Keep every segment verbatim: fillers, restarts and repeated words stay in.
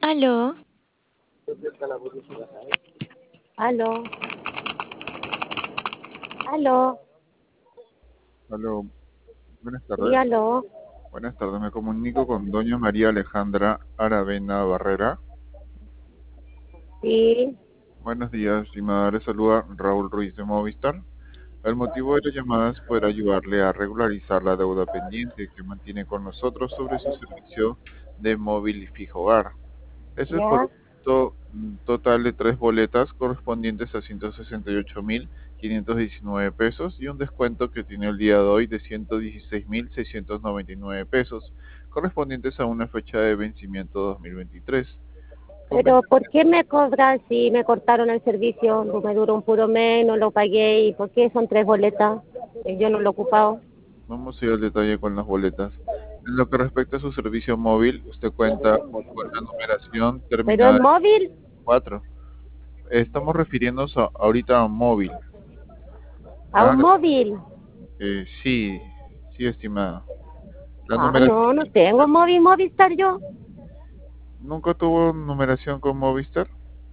Aló, Aló, aló, Aló, buenas sí, tardes. aló, Buenas tardes, me comunico con doña María Alejandra Aravena Barrera. sí, Buenos días, estimada. Le saluda Raúl Ruiz de Movistar. El motivo de la llamada es poder ayudarle a regularizar la deuda pendiente que mantiene con nosotros sobre su servicio de móvil y fijo hogar. Eso es por ya, un monto mm, total de tres boletas correspondientes a ciento sesenta y ocho mil quinientos diecinueve pesos y un descuento que tiene el día de hoy de ciento dieciséis mil seiscientos noventa y nueve pesos, correspondientes a una fecha de vencimiento dos mil veintitrés. pero Conveniente. ¿por qué me cobran si me cortaron el servicio? No me duró un puro mes, no lo pagué, ¿y por qué son tres boletas? Eh, Yo no lo he ocupado. Vamos a ir al detalle con las boletas. En lo que respecta a su servicio móvil, usted cuenta con la numeración ¿Pero es terminada en móvil? cuatro. Estamos refiriéndonos a- ahorita a un móvil. ¿A ¿Ah? un móvil? Eh, sí, sí, estimada. La Ah, numeración. no, no tengo móvil, Movistar yo. ¿Nunca tuvo numeración con Movistar?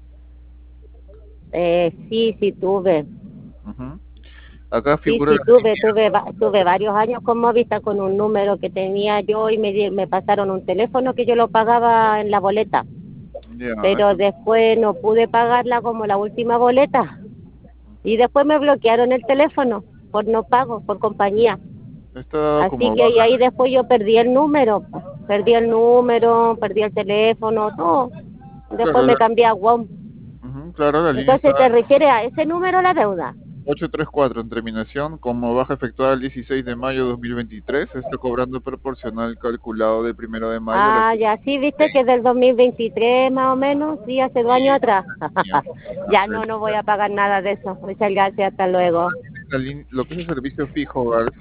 Eh, sí, sí tuve. Ujú. Acá Sí, figura sí la tuve, línea. tuve, va- tuve varios años con Movistar con un número que tenía yo y me, di- me pasaron un teléfono que yo lo pagaba en la boleta. Ya, Pero esto, después no pude pagarla como la última boleta y después me bloquearon el teléfono por no pago, por compañía. está dado Así como que y baja. ahí después yo perdí el número, pues. Perdí el número, perdí el teléfono, todo. Después Claro, me la, cambié a WOM. ujú, claro, la línea está Entonces te refiere a ese número la deuda. ochocientos treinta y cuatro en terminación, como baja efectuada el dieciséis de mayo de dos mil veintitrés, se está cobrando proporcional calculado del primero de mayo a la Ah, ya sí, viste que es del dos mil veintitrés más o menos, sí, hace dos años atrás. línea. Ya no, no voy a pagar nada de eso. Muchas gracias, hasta luego. La lin- lo que es el servicio fijo hogar